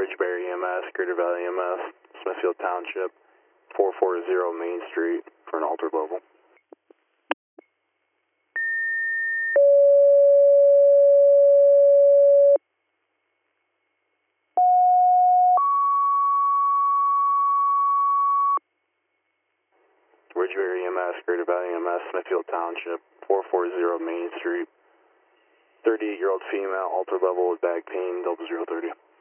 Ridgeberry EMS, Greater Valley EMS, Smithfield Township, 440 Main Street for an altered level. Ridgeberry EMS, Greater Valley EMS, Smithfield Township, 440 Main Street, 38-year-old female, altered level with back pain, 0030.